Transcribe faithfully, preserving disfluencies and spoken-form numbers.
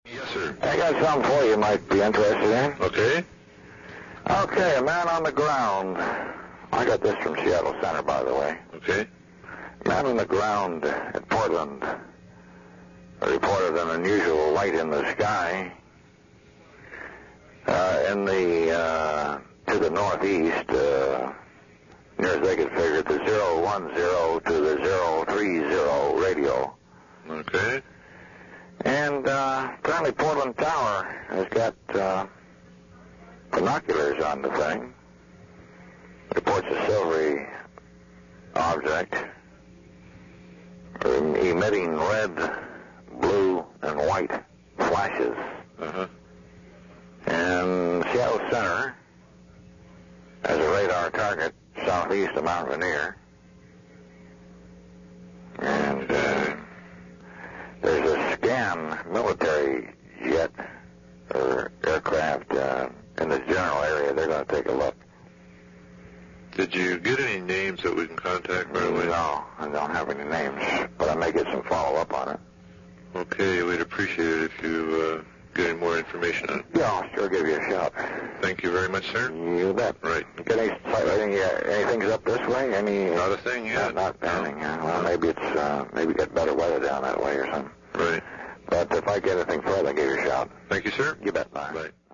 Yes, sir. I got something for you you might be interested in. Okay. Okay, a man on the ground. I got this from Seattle Center, by the way. Okay. Man on the ground at Portland reported an unusual light in the sky. Uh, in the, uh, to the northeast, uh, near as they could figure, the zero one zero to the zero three zero radio. Okay. And uh, apparently Portland Tower has got uh, binoculars on the thing. Reports a silvery object emitting red, blue, and white flashes. Uh-huh. And Seattle Center has a radar target southeast of Mount Rainier. And uh, there's a scan military jet or aircraft uh, in the general area. They're going to take a look. Did you get any names that we can contact right away? No, I don't have any names, but I may get some follow-up on it. Okay, we'd appreciate it if you uh, get any more information on it. Yeah, I'll sure give you a shout. Thank you very much, sir. You bet. Right. Get any, any, uh, anything's up this way? Any? Not a thing yet. Not, not anything. Uh, well, maybe it's uh, maybe get better weather down that way or something. Right. But if I get anything further, I'll give you a shout. Thank you, sir. You bet. Bye. Bye.